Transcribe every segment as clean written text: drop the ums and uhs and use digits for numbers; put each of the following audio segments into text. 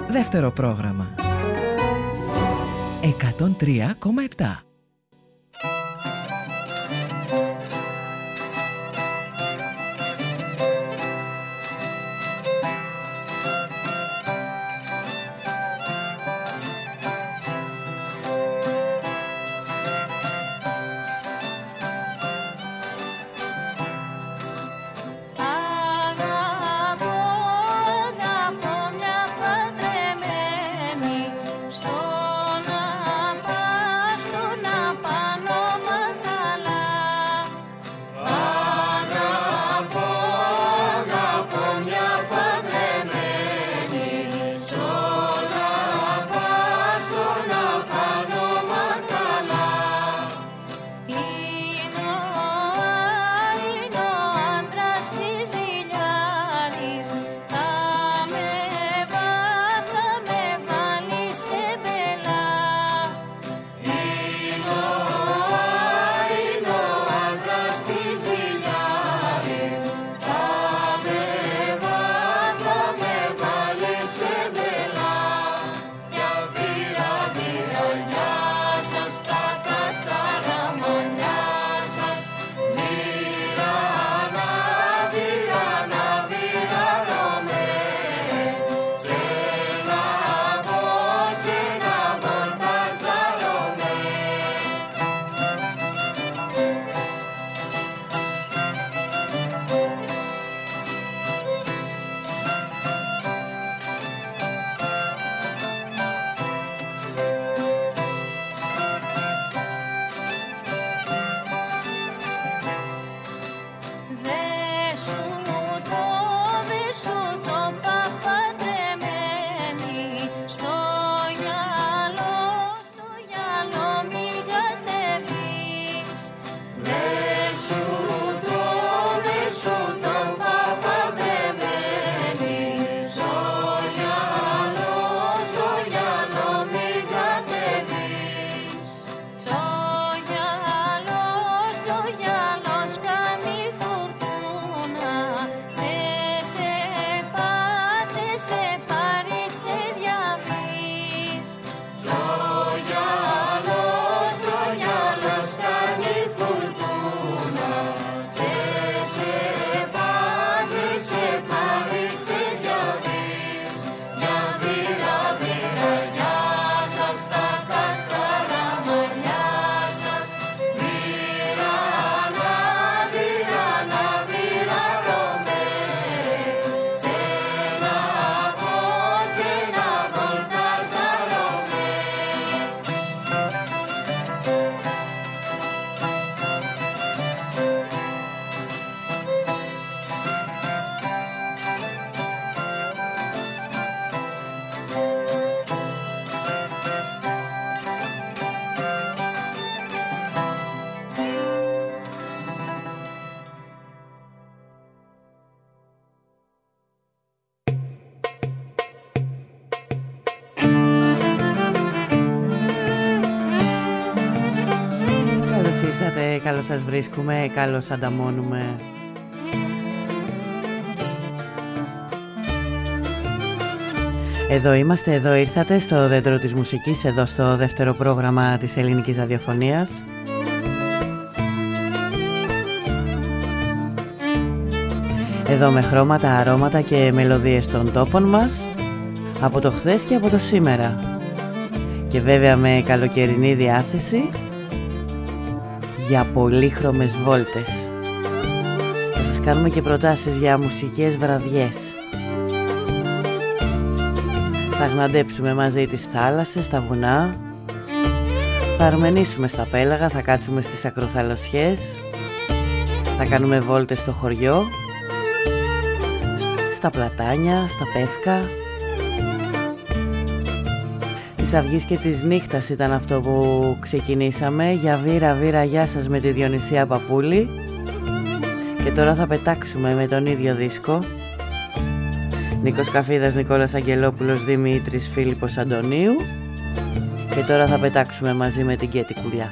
Δεύτερο πρόγραμμα 103,7. Καλώς σας βρίσκουμε, καλώς ανταμώνουμε. Εδώ είμαστε, εδώ ήρθατε στο δέντρο της μουσικής, εδώ στο δεύτερο πρόγραμμα της ελληνικής ραδιοφωνίας. Εδώ με χρώματα, αρώματα και μελωδίες των τόπων μας, από το χθες και από το σήμερα. Και βέβαια με καλοκαιρινή διάθεση για πολύχρωμες βόλτες. Θα σας κάνουμε και προτάσεις για μουσικές βραδιές. Θα γναντέψουμε μαζί τις θάλασσες, τα βουνά. Θα αρμενήσουμε στα πέλαγα, θα κάτσουμε στις ακροθαλασσιές. Θα κάνουμε βόλτες στο χωριό, στα πλατάνια, στα πεύκα. Της αυγής και της νύχτας ήταν αυτό που ξεκινήσαμε. Για βήρα βήρα γεια σας με τη Διονυσία Παπούλη. Και τώρα θα πετάξουμε με τον ίδιο δίσκο. Νίκος Καφίδας, Νικόλας Αγγελόπουλος, Δημήτρης Φίλιππος Αντωνίου. Και τώρα θα πετάξουμε μαζί με την Κέτη Κουλιά.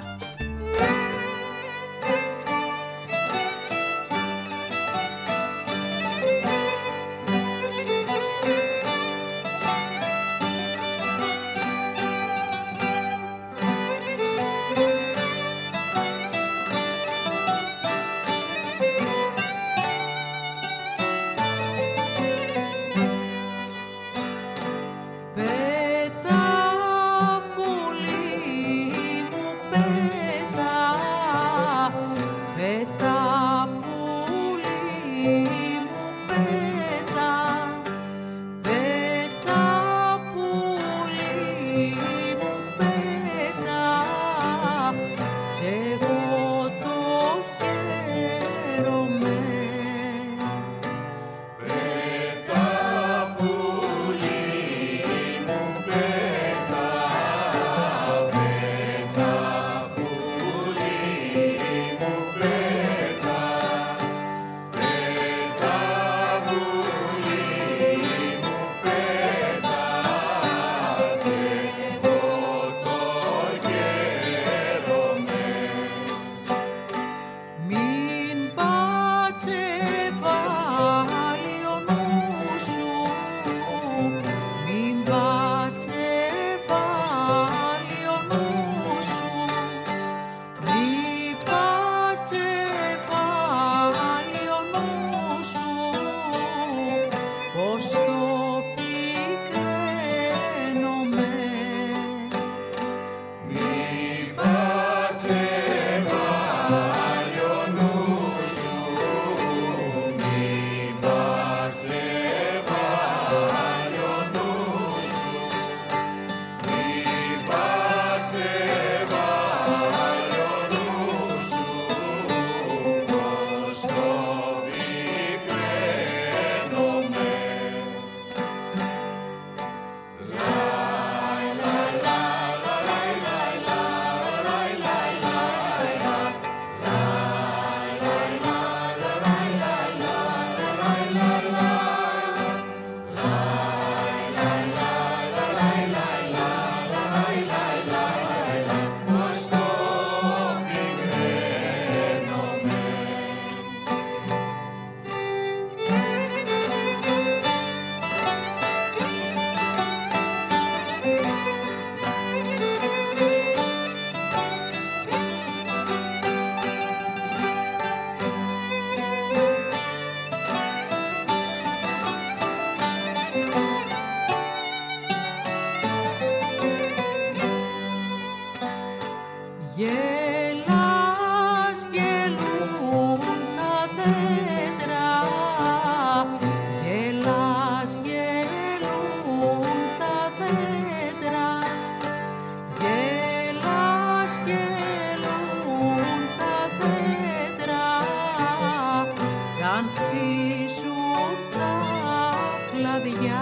κλαδιά.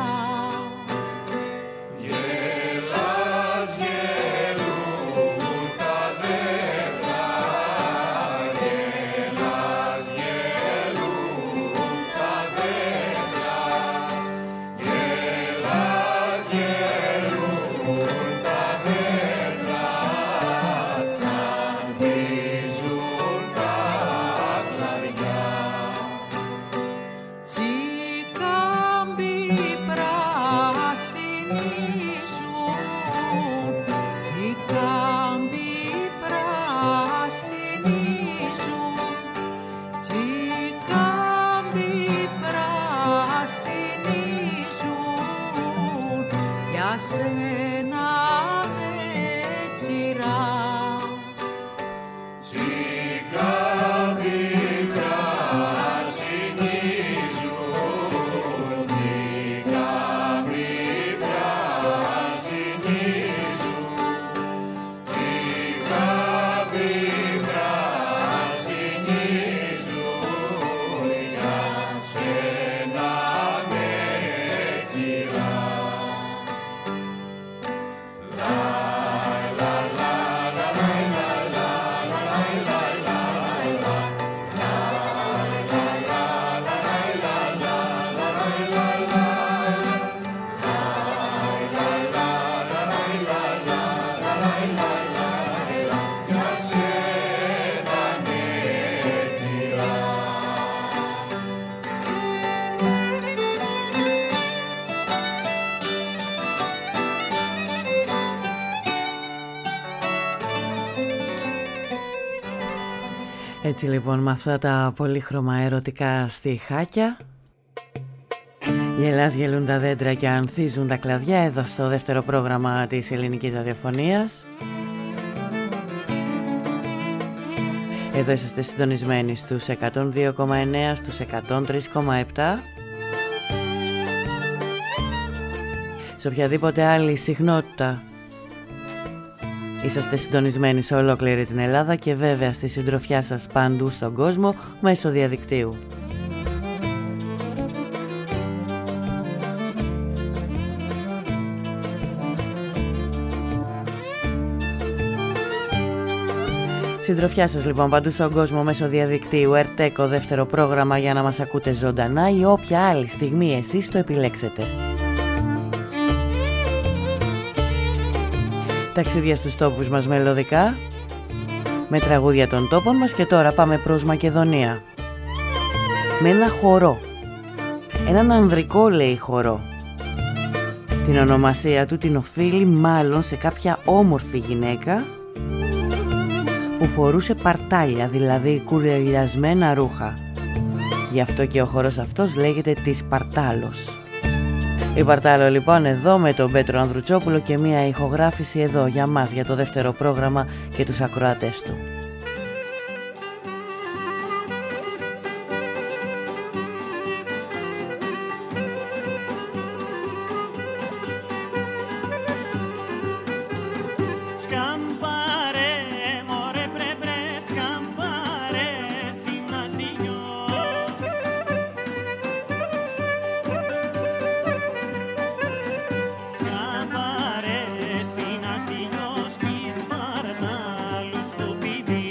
Έτσι λοιπόν, με αυτά τα πολύχρωμα ερωτικά στιχάκια, γελάς, γελούν τα δέντρα και ανθίζουν τα κλαδιά, εδώ στο δεύτερο πρόγραμμα της ελληνικής ραδιοφωνίας. Εδώ είσαστε συντονισμένοι στους 102,9, στους 103,7. Σε οποιαδήποτε άλλη συχνότητα είσαστε συντονισμένοι σε ολόκληρη την Ελλάδα και βέβαια στη συντροφιά σας παντού στον κόσμο μέσω διαδικτύου. Συντροφιά σας λοιπόν παντού στον κόσμο μέσω διαδικτύου, ΕΡΤΕΚΟ, δεύτερο πρόγραμμα, για να μας ακούτε ζωντανά ή όποια άλλη στιγμή εσείς το επιλέξετε. Ταξίδια στους τόπους μας μελωδικά, με τραγούδια των τόπων μας, και τώρα πάμε προς Μακεδονία. Με ένα χορό, έναν ανδρικό λέει χορό. Την ονομασία του την οφείλει μάλλον σε κάποια όμορφη γυναίκα που φορούσε παρτάλια, δηλαδή κουρελιασμένα ρούχα. Γι' αυτό και ο χορός αυτός λέγεται της Παρτάλος. Η Παρτάλο λοιπόν εδώ με τον Πέτρο Ανδρουτσόπουλο και μία ηχογράφηση εδώ για μας, για το δεύτερο πρόγραμμα και τους ακροατές του. Σκαμπάρε, συνασυνιός, μη Σπαρτάλους του πηδί.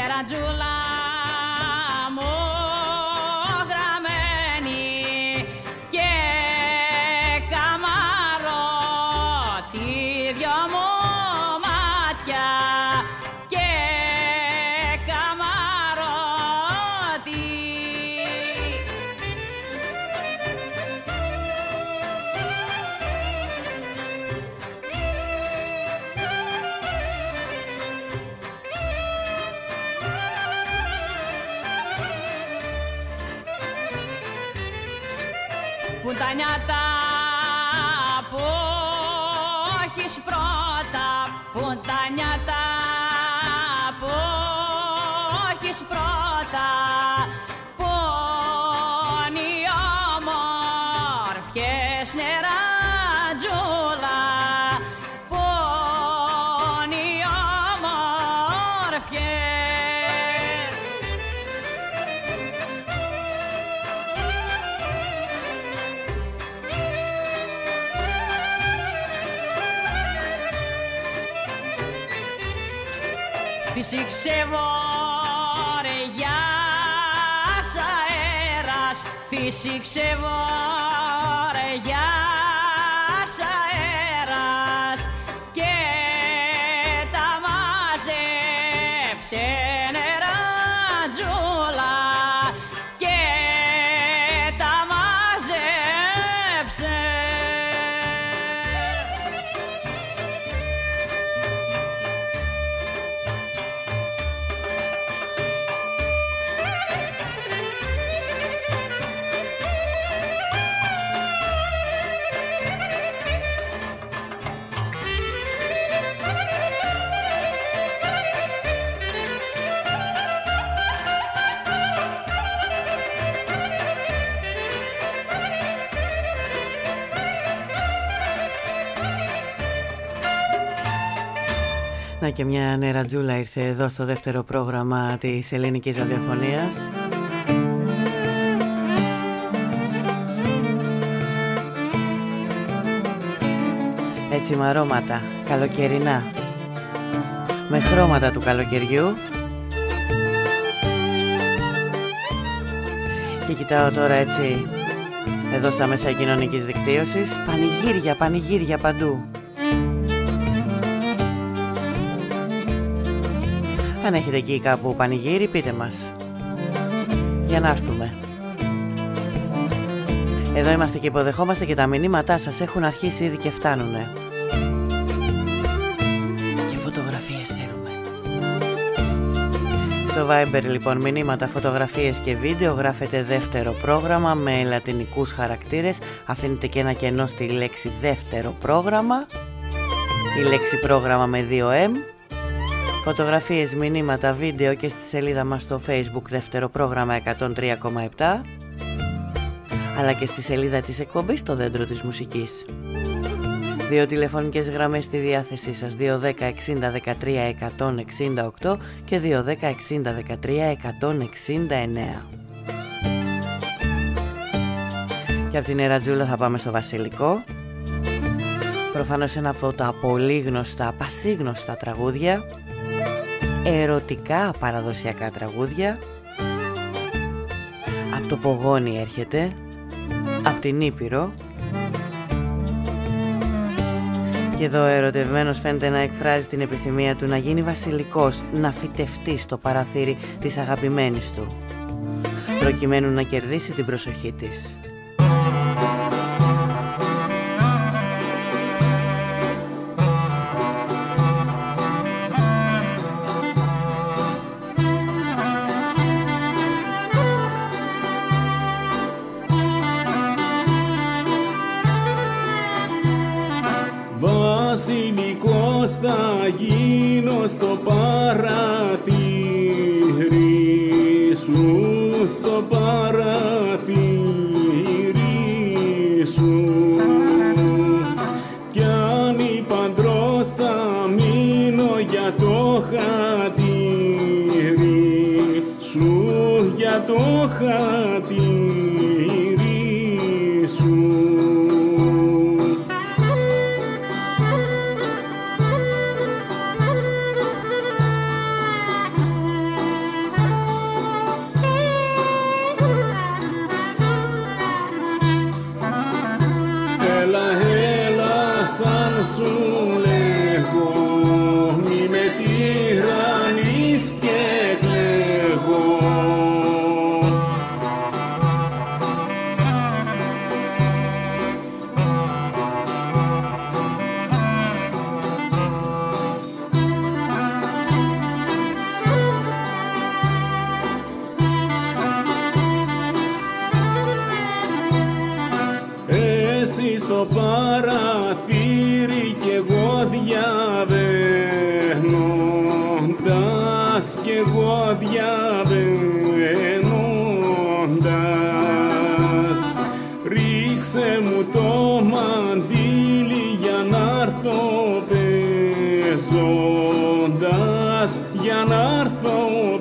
νερατζούλα μου γραμμένη και καμαρώτει δυο μου μάτια και καμαρώτει. Που τα νιάτα που έχεις πρώτα, που τα νιάτα που έχεις πρώτα, πόνοι όμορφιες νερατζούλα, πόνοι όμορφιες. Φύσηξε βορειάς αέρας, φύσηξε βορειάς αέρας και τα μάζεψε νερατζούλα και τα μάζεψε. Να και μια νερατζούλα ήρθε εδώ στο δεύτερο πρόγραμμα της ελληνικής ραδιοφωνίας. Έτσι με αρώματα καλοκαιρινά, με χρώματα του καλοκαιριού. Και κοιτάω τώρα έτσι εδώ στα μέσα κοινωνικής δικτύωσης, πανηγύρια, πανηγύρια παντού. Αν έχετε εκεί κάπου πανηγύρι, πείτε μας για να έρθουμε. Εδώ είμαστε και υποδεχόμαστε και τα μηνύματά σας έχουν αρχίσει ήδη και φτάνουνε. Και φωτογραφίες θέλουμε. Στο Viber λοιπόν μηνύματα, φωτογραφίες και βίντεο, γράφετε δεύτερο πρόγραμμα με λατινικούς χαρακτήρες. Αφήνετε και ένα κενό στη λέξη δεύτερο πρόγραμμα, η λέξη πρόγραμμα με 2M. Φωτογραφίες, μηνύματα, βίντεο και στη σελίδα μας στο Facebook δεύτερο πρόγραμμα 103,7, αλλά και στη σελίδα της εκπομπής στο Δέντρο της Μουσικής. 2 τηλεφωνικές γραμμές στη διάθεσή σας, 210 60 13 168 και 210 60 13 169. Και από την νερατζούλα θα πάμε στο Βασιλικό. Προφανώς ένα από τα πολύ γνωστά, πασίγνωστα τραγούδια, ερωτικά παραδοσιακά τραγούδια. Από το Πογόνι έρχεται, από την Ήπειρο. Και εδώ ο ερωτευμένος φαίνεται να εκφράζει την επιθυμία του να γίνει βασιλικός, να φυτευτεί στο παραθύρι της αγαπημένης του, προκειμένου να κερδίσει την προσοχή της. Βασιλικός θα γίνω στο παραθύρι σου, στο παραθύρι σου, κι αν υπαντρός θα μείνω για το χατήρι σου, για το χατήρι σου. διαβαίνοντας. Ρίξε μου το μαντίλι για να'ρθω παίζοντας, για να'ρθω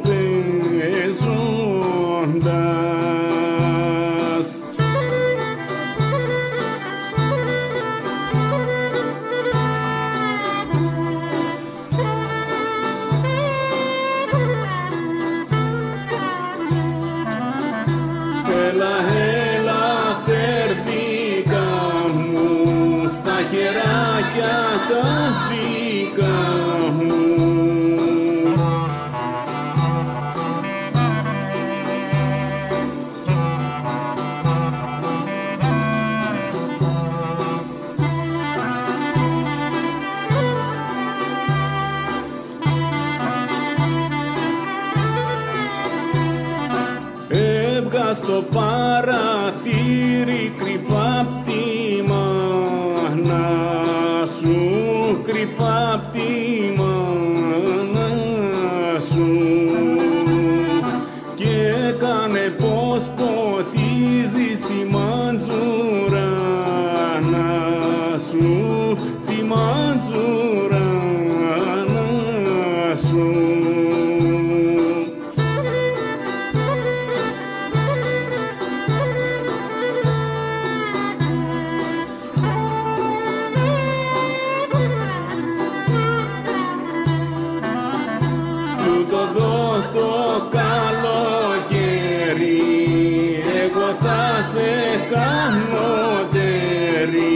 παίζοντας. Έλα, έλα, περδίκα μου, στα χεράκια τα δικά μου. Έβγα στο παραθύρι κρυφά απ' τη μάνα σου, κρυφά απ' τη μάνα σου, και έκανε πως ποτίζεις τη μαντζουράνα σου, τη μαντζουράνα σου. Το καλοκαίρι εγώ θα σε κάνω τέρι.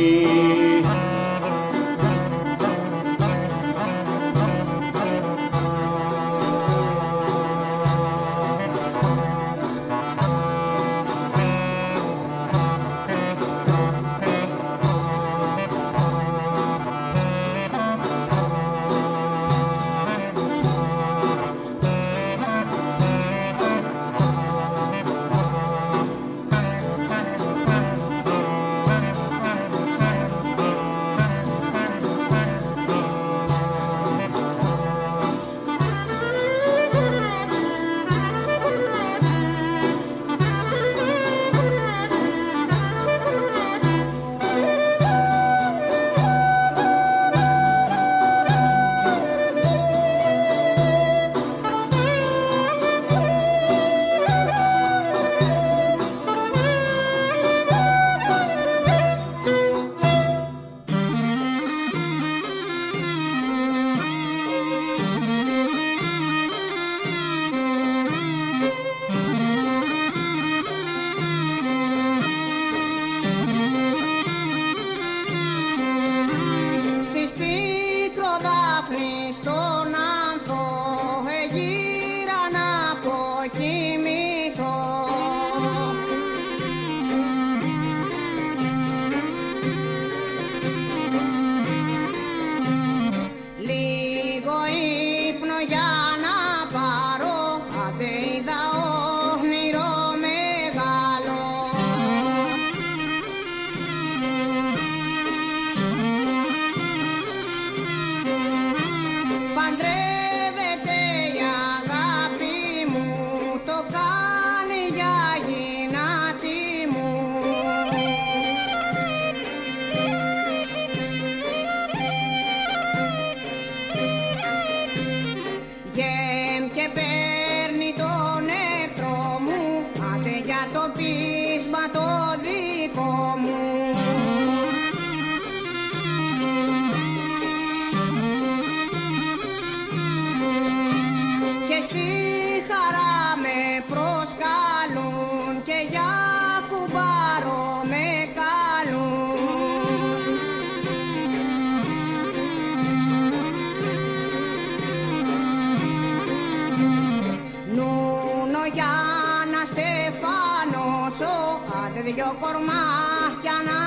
δυο κορμάκια να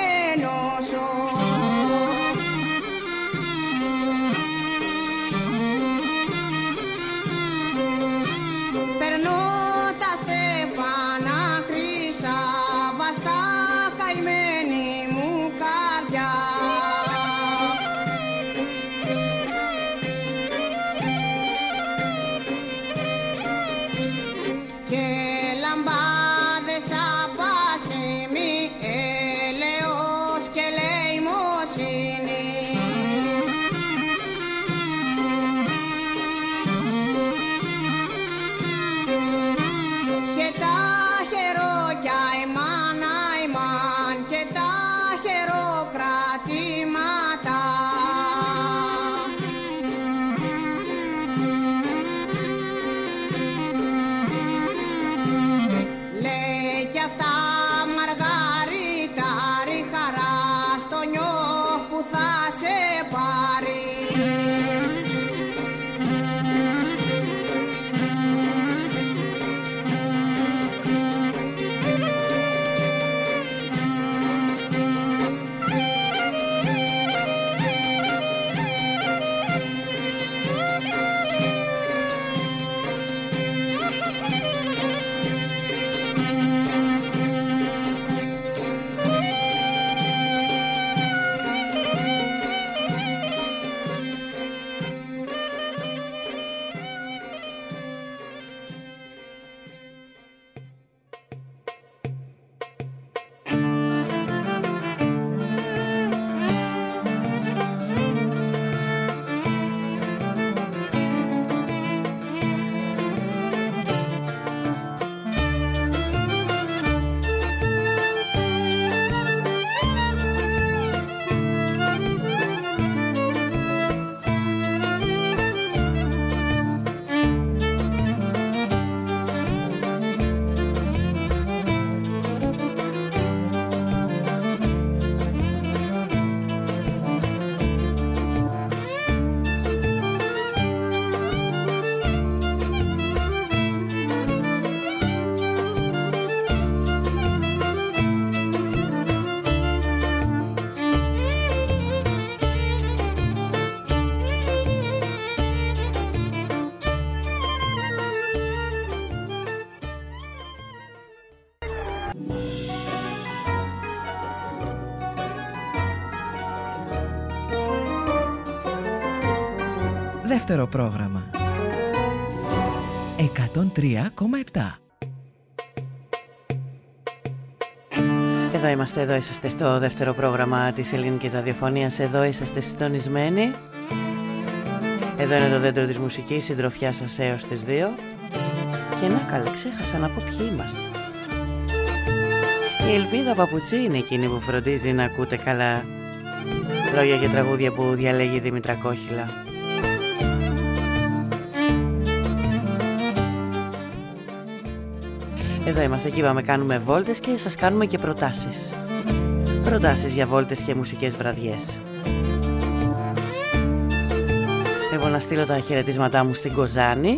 ενώσω. Περνώ τα στέφανα χρυσά βαστά, καημένη μου καρδιά. Δεύτερο πρόγραμμα 103,7. Εδώ είσαστε στο δεύτερο πρόγραμμα της ελληνικής ραδιοφωνίας. Εδώ είσαστε συντονισμένοι. Εδώ είναι το δέντρο της μουσικής, συντροφιά σας έως τις 2. Και να καλά, ξέχασα να πω ποιοι είμαστε. Η Ελπίδα Παπουτσί είναι εκείνη που φροντίζει να ακούτε καλά λόγια και τραγούδια που διαλέγει η Δήμητρα Κόχυλα. Εδώ είμαστε, εκεί πάμε, κάνουμε βόλτες και σας κάνουμε και προτάσεις. Προτάσεις για βόλτες και μουσικές βραδιές. Εγώ να στείλω τα χαιρετίσματά μου στην Κοζάνη,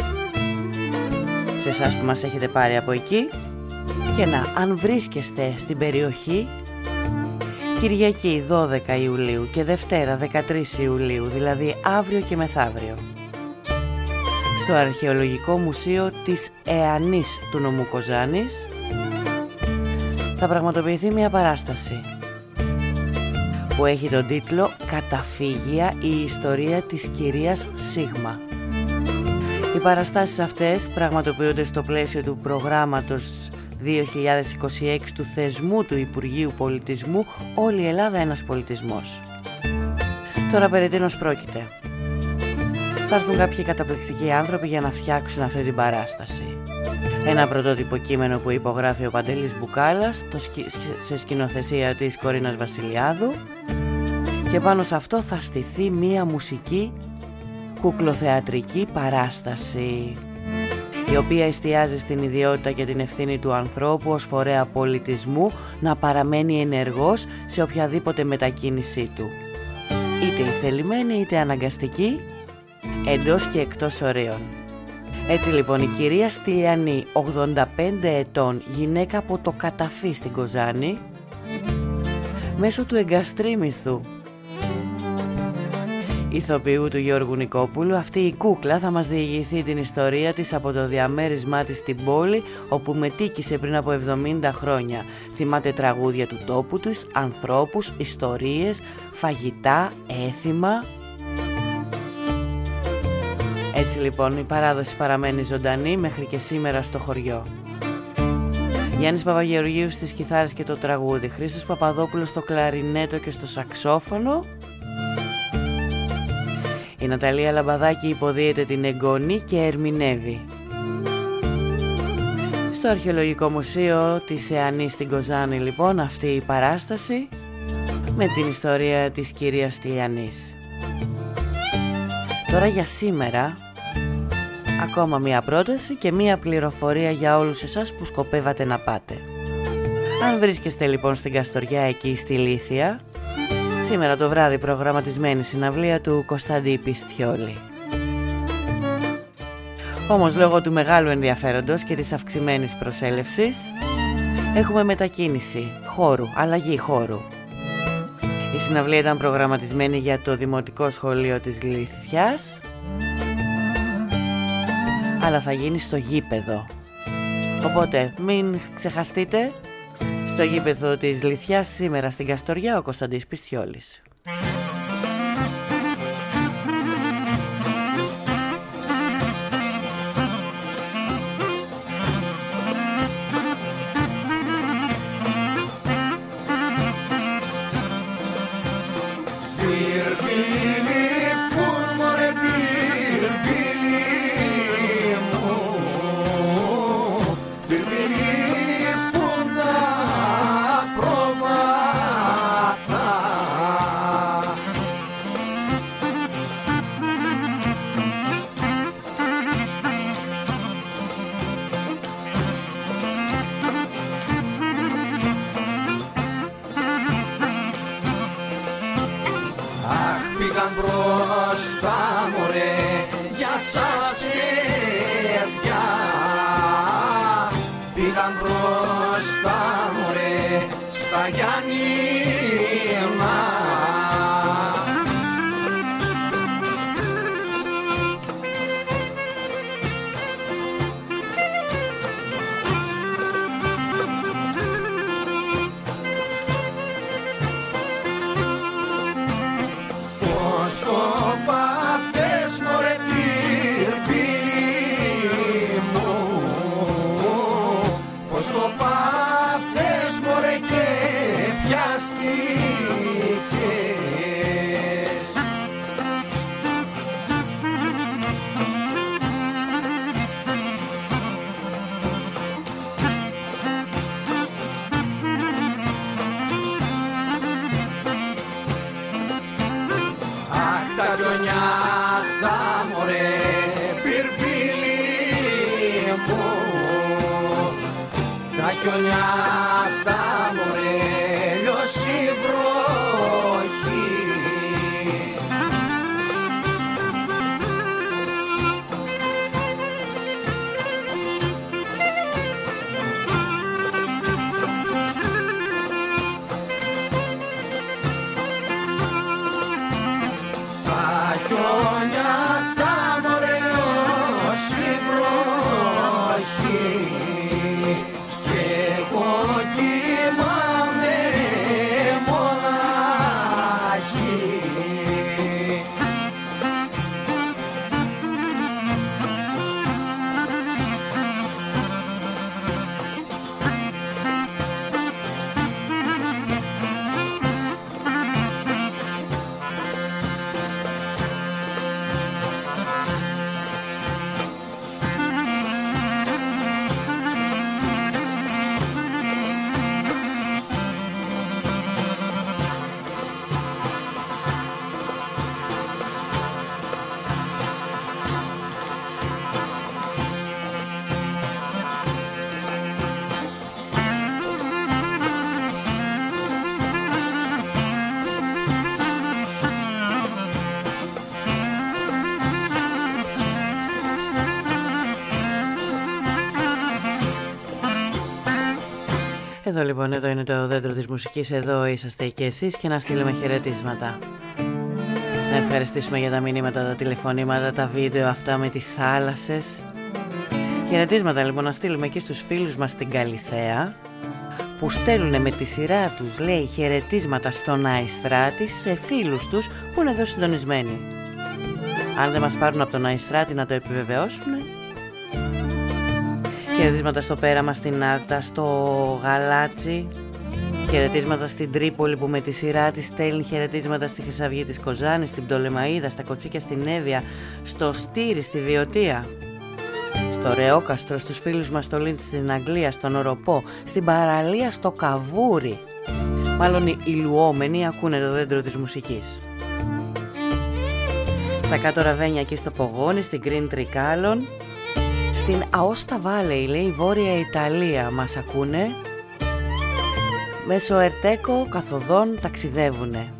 σε εσάς που μας έχετε πάρει από εκεί. Και αν βρίσκεστε στην περιοχή, Κυριακή 12 Ιουλίου και Δευτέρα 13 Ιουλίου, δηλαδή αύριο και μεθαύριο, στο Αρχαιολογικό Μουσείο της Εανής του νομού Κοζάνης θα πραγματοποιηθεί μια παράσταση που έχει τον τίτλο «Καταφύγια, η ιστορία της κυρίας Σίγμα». Οι παραστάσεις αυτές πραγματοποιούνται στο πλαίσιο του προγράμματος 2026 του θεσμού του Υπουργείου Πολιτισμού «Όλη η Ελλάδα ένας πολιτισμός». Τώρα περί τίνος πρόκειται? Θα έρθουν κάποιοι καταπληκτικοί άνθρωποι για να φτιάξουν αυτή την παράσταση. Ένα πρωτότυπο κείμενο που υπογράφει ο Παντελής Μπουκάλας σε σκηνοθεσία της Κορίνας Βασιλιάδου, και πάνω σε αυτό θα στηθεί μία μουσική κουκλοθεατρική παράσταση, η οποία εστιάζει στην ιδιότητα και την ευθύνη του ανθρώπου ως φορέα πολιτισμού να παραμένει ενεργός σε οποιαδήποτε μετακίνησή του, είτε ηθελημένη είτε αναγκαστική, εντός και εκτός ορίων. Έτσι λοιπόν, η κυρία Στυλιανή, 85 ετών, γυναίκα από το Καταφύ στην Κοζάνη, μέσω του εγκαστρίμηθου ηθοποιού του Γιώργου Νικόπουλου, αυτή η κούκλα θα μας διηγηθεί την ιστορία της από το διαμέρισμά της στην πόλη, όπου μετήκησε πριν από 70 χρόνια. Θυμάται τραγούδια του τόπου της, ανθρώπους, ιστορίες, φαγητά, έθιμα. Έτσι λοιπόν η παράδοση παραμένει ζωντανή μέχρι και σήμερα στο χωριό. Γιάννης Παπαγεωργίου στις κιθάρες και το τραγούδι, Χρήστος Παπαδόπουλος στο κλαρινέτο και στο σαξόφωνο. Η Ναταλία Λαμπαδάκη υποδίεται την εγγονή και ερμηνεύει. Στο Αρχαιολογικό Μουσείο της Εανής στην Κοζάνη λοιπόν αυτή η παράσταση με την ιστορία της κυρίας Στυλιανής. Τώρα για σήμερα ακόμα μία πρόταση και μία πληροφορία για όλους εσάς που σκοπεύατε να πάτε. Αν βρίσκεστε λοιπόν στην Καστοριά, εκεί στη Λύθια, σήμερα το βράδυ προγραμματισμένη συναυλία του Κωνσταντή Πιστιόλη. Όμως λόγω του μεγάλου ενδιαφέροντος και της αυξημένης προσέλευσης έχουμε μετακίνηση χώρου, αλλαγή χώρου. Η συναυλία ήταν προγραμματισμένη για το Δημοτικό Σχολείο της Λύθιας, αλλά θα γίνει στο γήπεδο. Οπότε μην ξεχαστείτε, στο γήπεδο της Λυθιάς σήμερα στην Καστοριά, ο Κωνσταντής Πιστιόλης. Πώς το πάθες χιονιάτα μωρέ πυρπίλι μου, τα χιονιάτα μωρέ λιώσει βροχή. Εδώ λοιπόν, εδώ είναι το δέντρο της μουσικής, εδώ είσαστε και εσείς και να στείλουμε χαιρετίσματα. Να ευχαριστήσουμε για τα μηνύματα, τα τηλεφωνήματα, τα βίντεο αυτά με τις θάλασσες. Χαιρετίσματα λοιπόν να στείλουμε εκεί στους φίλους μας στην Καλιθέα, που στέλνουν με τη σειρά τους, λέει, χαιρετίσματα στον Αϊστράτη σε φίλους τους που είναι εδώ συντονισμένοι. Αν δεν μας πάρουν από τον Αϊστράτη να το επιβεβαιώσουν. Χαιρετίσματα στο Πέραμα, στην Άρτα, στο Γαλάτσι. Χαιρετίσματα στην Τρίπολη που με τη σειρά της στέλνει χαιρετίσματα στη Χρυσαυγή της Κοζάνης, στην Πτολεμαΐδα, στα Κοτσίκια, στην Εύβοια, στο Στήρι, στη Βιωτία, στο Ρεόκαστρο, στους φίλους μας στο Λίντ, στην Αγγλία, στον Οροπό, στην Παραλία, στο Καβούρι. Μάλλον οι ηλουόμενοι ακούνε το δέντρο της μουσικής. Στα κάτω Ραβένια εκεί στο Πογόνι, στην Green Τρικάλων, στην Αώστα Βάλεϊ, λέει, Βόρεια Ιταλία μας ακούνε. Μέσω Ερτέκο καθοδόν ταξιδεύουνε.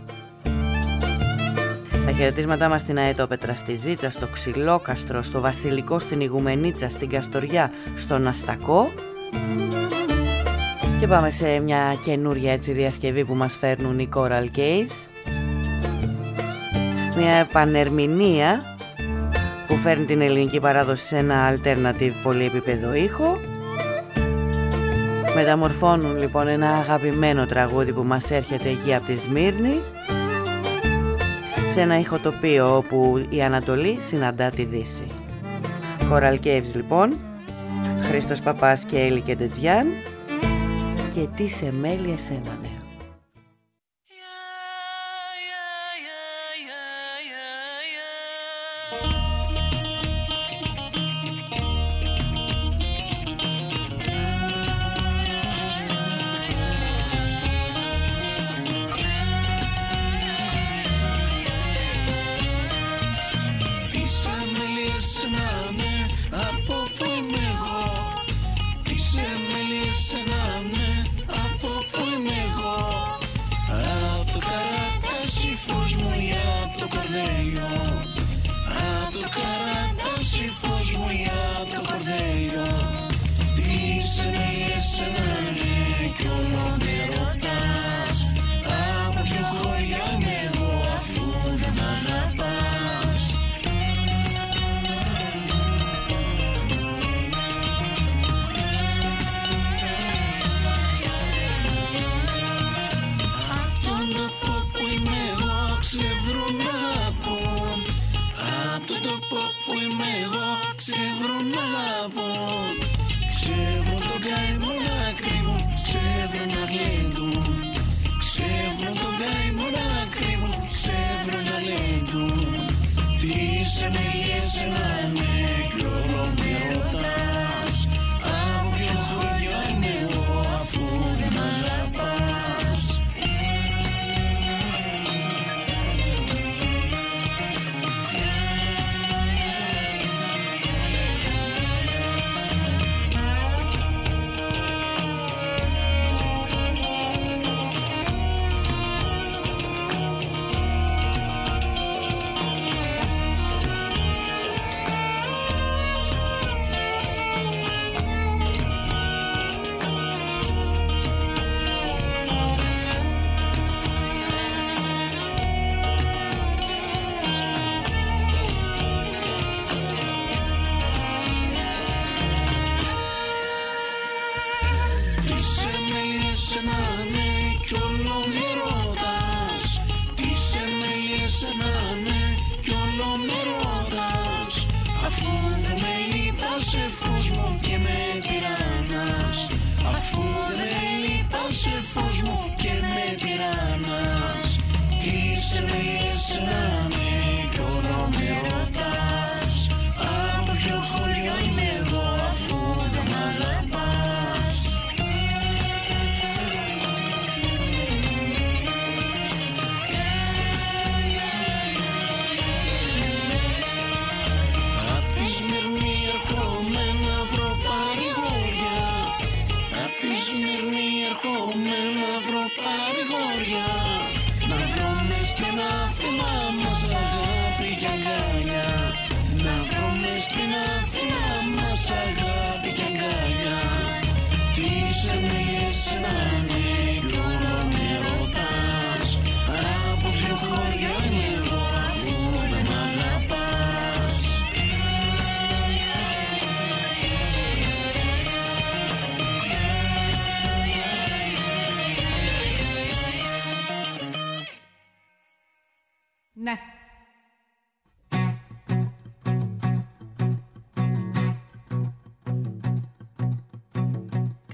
Τα χαιρετίσματά μας στην Αετόπετρα, στη Ζήτσα, στο Ξυλόκαστρο, στο Βασιλικό, στην Ηγουμενίτσα, στην Καστοριά, στον Αστακό. Και πάμε σε μια καινούρια έτσι διασκευή που μας φέρνουν οι Coral Caves. Μια επανερμηνεία που φέρνει την ελληνική παράδοση σε ένα alternative πολυεπίπεδο ήχο. Μεταμορφώνουν λοιπόν ένα αγαπημένο τραγούδι που μας έρχεται εκεί από τη Σμύρνη σε ένα ηχοτοπίο όπου η Ανατολή συναντά τη Δύση. Coral Caves λοιπόν, Χρήστος Παπάς και Έλλη Κεντετζιάν, και τι σε μέλει εσένα, ναι.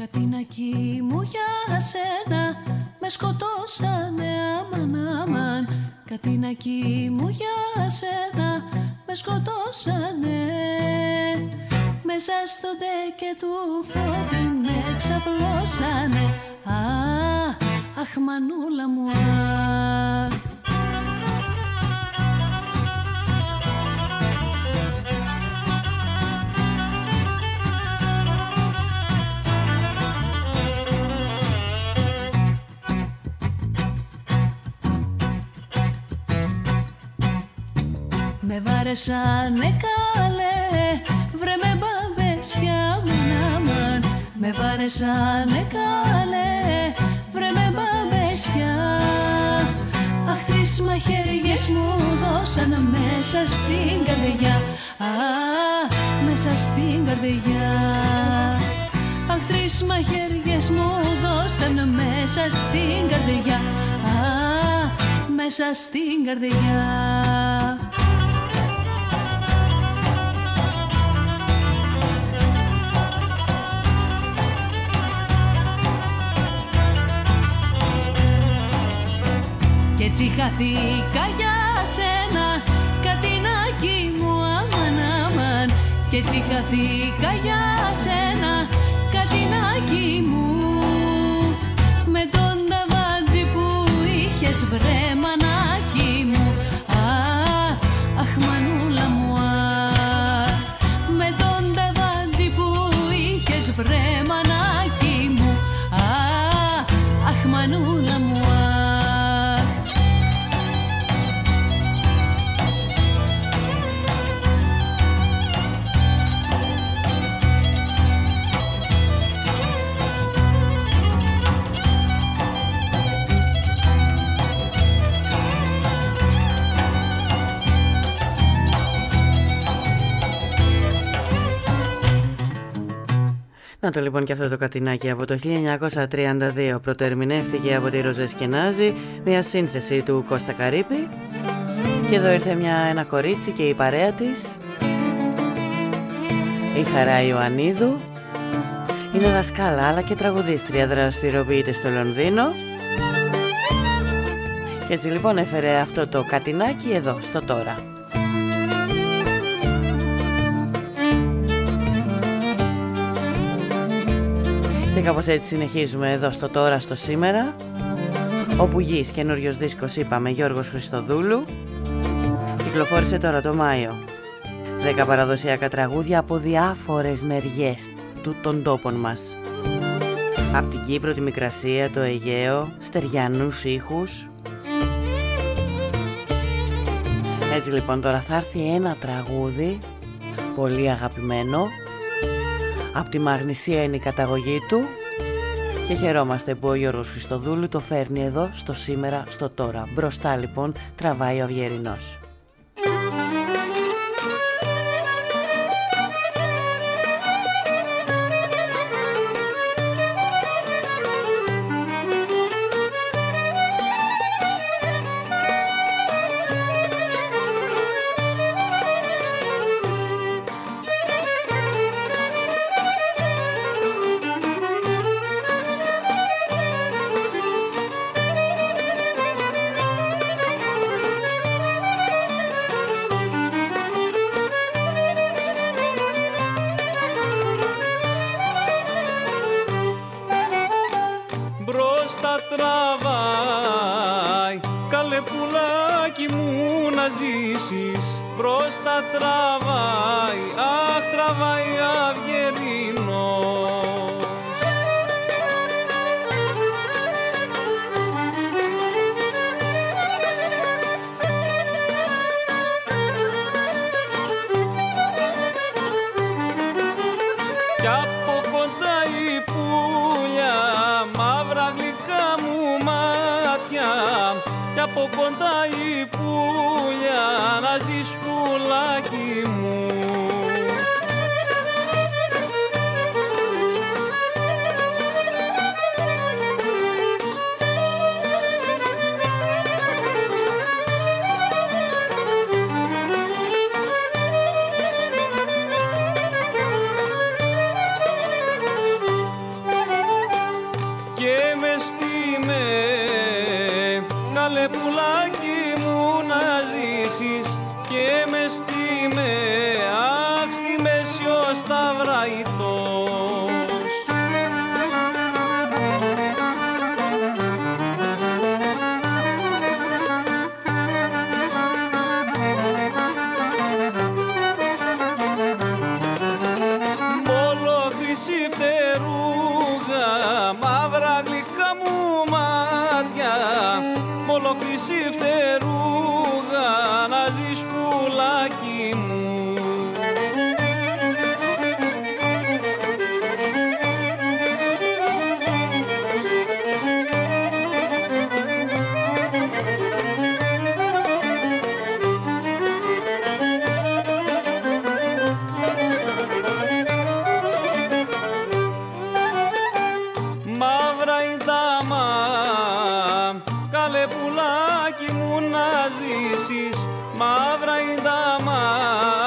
Κατινάκι μου για σένα με σκοτώσανε αμαν αμαν. Κατινάκι μου για σένα με σκοτώσανε. Μέσα στο ντεκέ του φώτη με ξαπλώσανε. Αχ μανούλα μου, αχ. Με βάρεσανε καλέ, βρε με μπαμπέσια μεν. Με βάρεσανε καλέ, βρε με μπαμπέσια. Αχ, τρεις μαχαίριες μου δώσαν μέσα στην καρδιά. Μέσα στην καρδιά. Αχ, τρεις μαχαίριες μου δώσαν μέσα στην καρδιά. Μέσα στην καρδιά. Κι έτσι χαθήκα για σένα, Κατινάκι μου, αμαν αμαν. Κι έτσι χαθήκα για σένα, Κατινάκι μου. Με τον ταβάντζι που είχες, βρε μανάκι μου. Αχ μανούλα μου, αχ. Με τον ταβάντζι που είχες, βρε μανάκι μου. Αχ μανούλα μου, αχ. Να το λοιπόν και αυτό το Κατινάκι από το 1932 πρωτοερμηνεύτηκε από τη Ροζέ Σκενάζη, μια σύνθεση του Κώστα Καρύπη. Και εδώ ήρθε ένα κορίτσι και η παρέα της, η Χαρά Ιωαννίδου. Είναι δασκάλα αλλά και τραγουδίστρια, δραστηριοποιείται στο Λονδίνο. Και έτσι λοιπόν έφερε αυτό το Κατινάκι εδώ στο Τώρα. Και κάπως έτσι συνεχίζουμε εδώ στο Τώρα, στο Σήμερα, όπου Γης, καινούριος δίσκος είπαμε, Γιώργος Χριστοδούλου. Κυκλοφόρησε τώρα το Μάιο 10 παραδοσιακά τραγούδια από διάφορες μεριές των τόπων μας. Από την Κύπρο, τη Μικρασία, το Αιγαίο, στεριανούς ήχους. Έτσι λοιπόν τώρα θα έρθει ένα τραγούδι πολύ αγαπημένο. Από τη Μαγνησία είναι η καταγωγή του και χαιρόμαστε που ο Γιώργος Χριστοδούλου το φέρνει εδώ στο Σήμερα, στο Τώρα. Μπροστά λοιπόν τραβάει ο Αυγερινός. Τραβάει, καλέ πουλάκι μου να ζήσεις. Προς τα τραβάει, αχ τραβάει Αυγερινός. Κι από κοντά η πουλιά, μαύρα γλυκά μου μάτια. Κι από κοντά η πουλιά, να ζεις πουλάκι μου. αχ στη μέση ο Σταυραϊτός. Μολοχρυσή φτερούγα, μαύρα γλυκά μου μάτια, μολοχρυσή φτερούγα, να ζεις πουλάκι μου. Μαύρα η δάμα, καλέ πουλάκι μου να ζήσεις. Μαύρα η δάμα,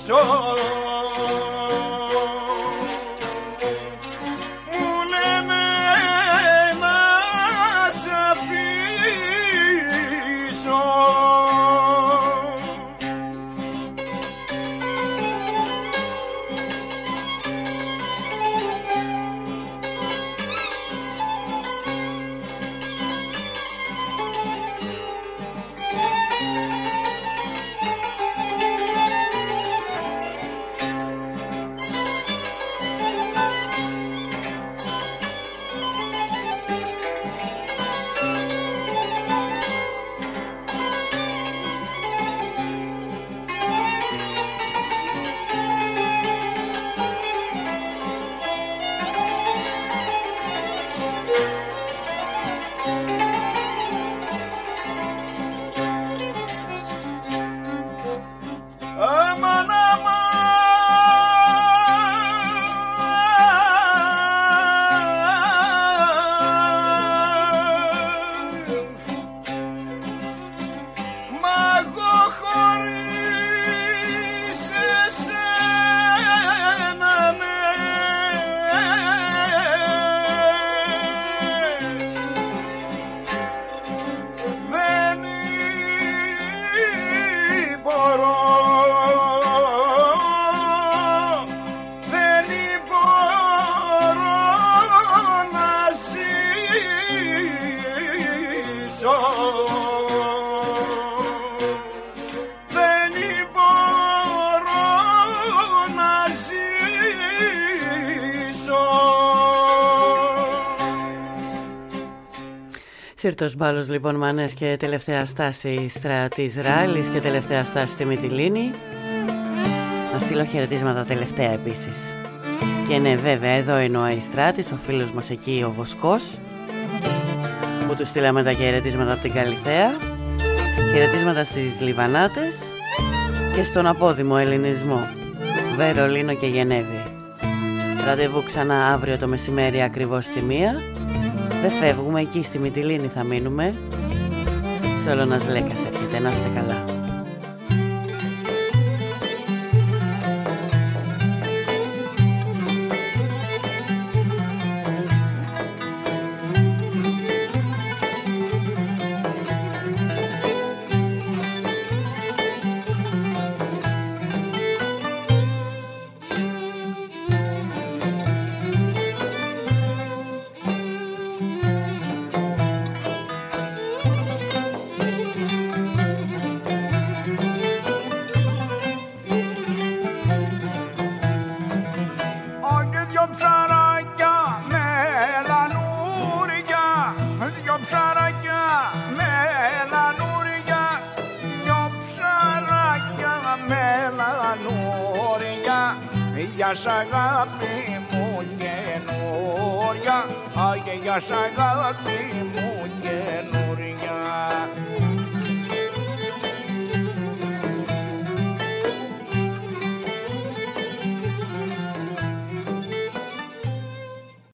Μου λένε να σ' αφήσω. Σύρτος Μπάλος λοιπόν, Μανές, και τελευταία στάση της Ράλης και τελευταία στάση στη Μυτιλήνη. Να στείλω χαιρετίσματα τελευταία επίσης. Και ναι, βέβαια, εδώ είναι ο Αϊστράτης, ο φίλος μας εκεί, ο Βοσκός, που του στείλαμε τα χαιρετίσματα από την Καλιθέα. Χαιρετίσματα στις Λιβανάτες και στον απόδημο ελληνισμό, Βερολίνο και Γενέβη. Ραντεβού ξανά αύριο το μεσημέρι ακριβώς στη 1. Δεν φεύγουμε, εκεί στη Μυτιλήνη θα μείνουμε. Σόλωνας Λέκας έρχεται, να είστε καλά. Σ' αγάπη μου καινούρια, άγε για σ' αγάπη μου καινούρια.